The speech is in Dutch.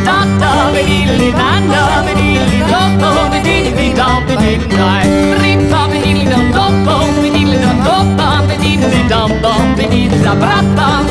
da da ba diddly da da ba diddly do do ba diddly da ba diddly da rim pa ba diddly do do ba diddly do do ba diddly da ba diddly da ba